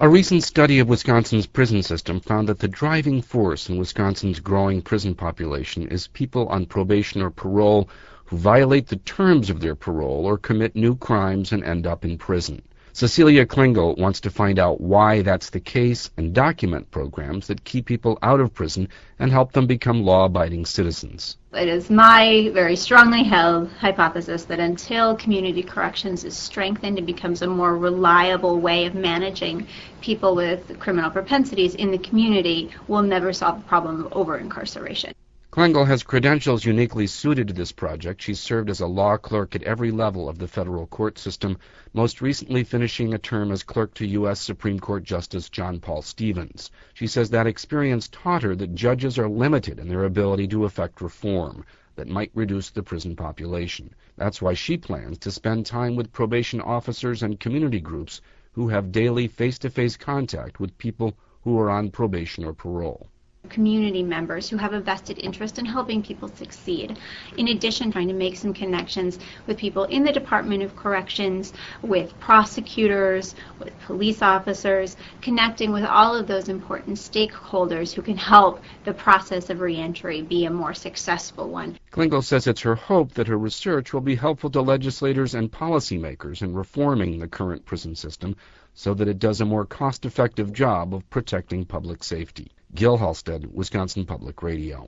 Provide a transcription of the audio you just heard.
A recent study of Wisconsin's prison system found that the driving force in Wisconsin's growing prison population is people on probation or parole who violate the terms of their parole or commit new crimes and end up in prison. Cecilia Klingel wants to find out why that's the case and document programs that keep people out of prison and help them become law-abiding citizens. It is my very strongly held hypothesis that until community corrections is strengthened and becomes a more reliable way of managing people with criminal propensities in the community, we'll never solve the problem of over-incarceration. Klingel has credentials uniquely suited to this project. She's served as a law clerk at every level of the federal court system, most recently finishing a term as clerk to U.S. Supreme Court Justice John Paul Stevens. She says that experience taught her that judges are limited in their ability to effect reform that might reduce the prison population. That's why she plans to spend time with probation officers and community groups who have daily face-to-face contact with people who are on probation or parole. Community members who have a vested interest in helping people succeed. In addition, trying to make some connections with people in the Department of Corrections, with prosecutors, with police officers, connecting with all of those important stakeholders who can help the process of reentry be a more successful one. Klingel says it's her hope that her research will be helpful to legislators and policymakers in reforming the current prison system so that it does a more cost-effective job of protecting public safety. Gil Halstead, Wisconsin Public Radio.